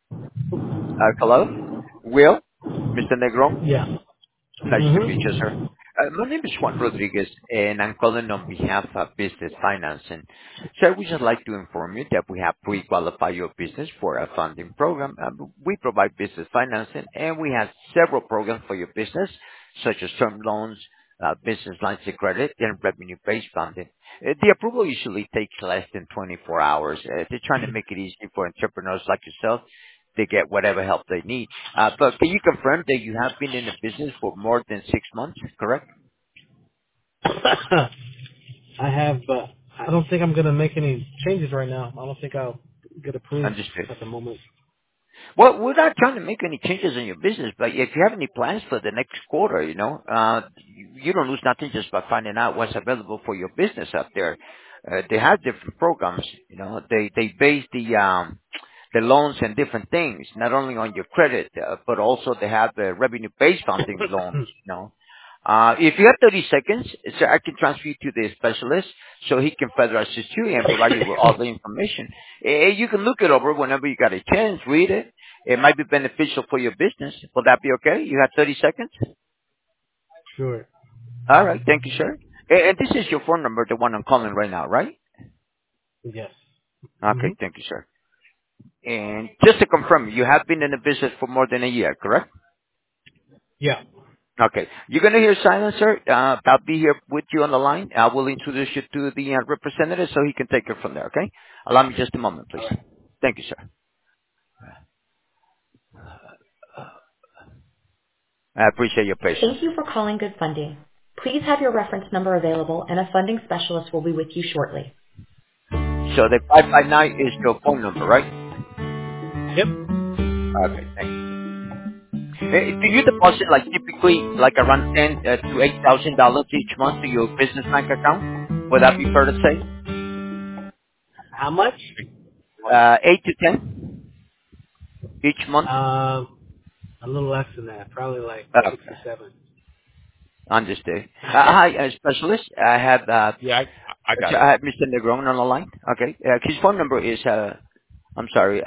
Hello? Will? Mr. Negron? Yeah. Nice to meet you, Mm-hmm. sir. My name is Juan Rodriguez, and I'm calling on behalf of Business Financing. So we just like to inform you that we have pre-qualified your business for a funding program. We provide business financing, and we have several programs for your business, such as term loans, business lines of credit, and revenue-based funding. The approval usually takes less than 24 hours. They're trying to make it easy for entrepreneurs like yourself to get whatever help they need. But can you confirm that you have been in the business for more than 6 months, correct? I have, I don't think I'm going to make any changes right now. I don't think I'll get approved Understood. at the moment. Well, we're not trying to make any changes in your business, but if you have any plans for the next quarter, you don't lose nothing just by finding out what's available for your business out there. They have different programs, they base the loans and different things, not only on your credit, but also they have the revenue-based funding loans. If you have 30 seconds, sir, I can transfer you to the specialist so he can further assist you and provide you with all the information. You can look it over whenever you got a chance, read it. It might be beneficial for your business. Will that be okay? You have 30 seconds? Sure. All right. Thank you, sir. And this is your phone number, the one I'm calling right now, right? Yes. Mm-hmm. Okay. Thank you, sir. And just to confirm, you have been in the business for more than a year, correct? Yeah. Okay. You're going to hear silence, sir. I'll be here with you on the line. I will introduce you to the representative so he can take it from there, okay? Allow me just a moment, All please. right. Thank you, sir. I appreciate your patience. Thank you for calling Good Funding. Please have your reference number available and a funding specialist will be with you shortly. So the 559 is your phone number, right? Yep. Okay, thank you. Do you deposit like typically like around to $8,000 each month to your business bank account? Would that be fair to say? How much? 8 to 10 each month? Um, a little less than that. Probably like Okay, 6 or 7. understood. Hi, specialist. I have Yeah, I got So it. I have Mr. Negron on the line. Okay. His phone number is, I'm sorry,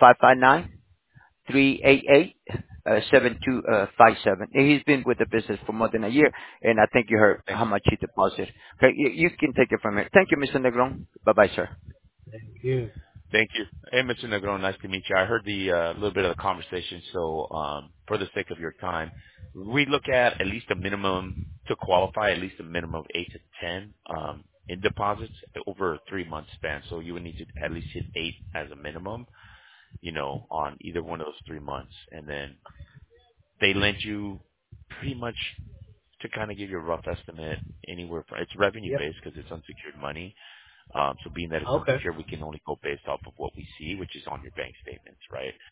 559-388-7257. He's been with the business for more than a year, and I think you heard Thank how much he deposited. Okay, you can take it from here. Thank you, Mr. Negron. Bye-bye, sir. Thank you. thank you. Hey, Mr. Negron, nice to meet you. I heard the little bit of the conversation, so for the sake of your time, we look at least a minimum to qualify, at least a minimum of 8 to 10 in deposits over a 3-month span. So you would need to at least hit 8 as a minimum, on either one of those 3 months, and then they lend you pretty much to kind of give you a rough estimate anywhere from, it's revenue Yep. based because it's unsecured money. So being that it's Okay. unsecured, we can only go based off of what we see, which is on your bank statements, right?